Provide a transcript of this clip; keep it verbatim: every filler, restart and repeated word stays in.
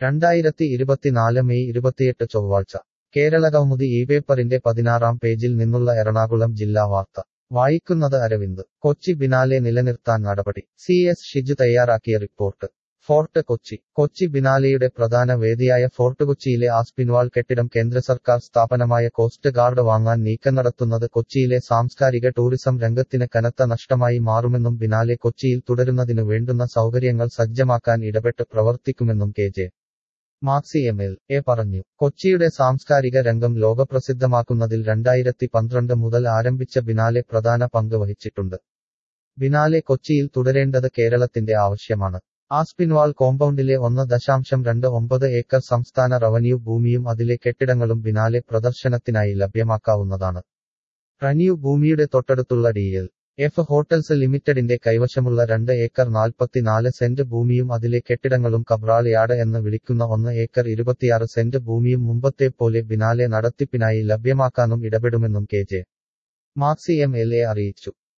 രണ്ടായിരത്തി ഇരുപത്തിനാല് മെയ് ഇരുപത്തിയെട്ട് ചൊവ്വാഴ്ച കേരളകൗമുദി ഈ പേപ്പറിന്റെ പതിനാറാം പേജിൽ നിന്നുള്ള എറണാകുളം ജില്ലാ വാർത്ത വായിക്കുന്നത് അരവിന്ദ്. കൊച്ചി ബിനാലെ നിലനിർത്താൻ നടപടി. സി എസ് ഷിജു തയ്യാറാക്കിയ റിപ്പോർട്ട്. ഫോർട്ട് കൊച്ചി. കൊച്ചി ബിനാലെയുടെ പ്രധാന വേദിയായ ഫോർട്ട് കൊച്ചിയിലെ ആസ്പിൻവാൾ കെട്ടിടം കേന്ദ്രസർക്കാർ സ്ഥാപനമായ കോസ്റ്റ് ഗാർഡ് വാങ്ങാൻ നീക്കം നടത്തുന്നത് കൊച്ചിയിലെ സാംസ്കാരിക ടൂറിസം രംഗത്തിന് കനത്ത നഷ്ടമായി മാറുമെന്നും ബിനാലെ കൊച്ചിയിൽ തുടരുന്നതിനു വേണ്ടുന്ന സൗകര്യങ്ങൾ സജ്ജമാക്കാൻ ഇടപെട്ട് പ്രവർത്തിക്കുമെന്നും K J Maxi M L A പറഞ്ഞു. കൊച്ചിയുടെ സാംസ്കാരിക രംഗം ലോകപ്രസിദ്ധമാക്കുന്നതിൽ രണ്ടായിരത്തി പന്ത്രണ്ട് മുതൽ ആരംഭിച്ച ബിനാലെ പ്രധാന പങ്ക് വഹിച്ചിട്ടുണ്ട്. ബിനാലെ കൊച്ചിയിൽ തുടരേണ്ടത് കേരളത്തിന്റെ ആവശ്യമാണ്. ആസ്പിൻവാൾ കോമ്പൗണ്ടിലെ ഒന്ന് ദശാംശം രണ്ട് ഒമ്പത് ഏക്കർ സംസ്ഥാന റവന്യൂ ഭൂമിയും അതിലെ കെട്ടിടങ്ങളും ബിനാലെ പ്രദർശനത്തിനായി ലഭ്യമാക്കാവുന്നതാണ്. റവന്യൂ ഭൂമിയുടെ തൊട്ടടുത്തുള്ള ഡി എൽ എഫ് ഹോട്ടൽസ് ലിമിറ്റഡിന്റെ കൈവശമുള്ള രണ്ട് ഏക്കർ നാൽപ്പത്തിനാല് സെന്റ് ഭൂമിയും അതിലെ കെട്ടിടങ്ങളും കബ്രാൾ യാർഡ് എന്ന് വിളിക്കുന്ന ഒന്ന് ഏക്കർ ഇരുപത്തിയാറ് സെന്റ് ഭൂമിയും മുമ്പത്തെപ്പോലെ ബിനാലെ നടത്തിപ്പിനായി ലഭ്യമാക്കാനും ഇടപെടുമെന്നും K J Maxi M L A അറിയിച്ചു.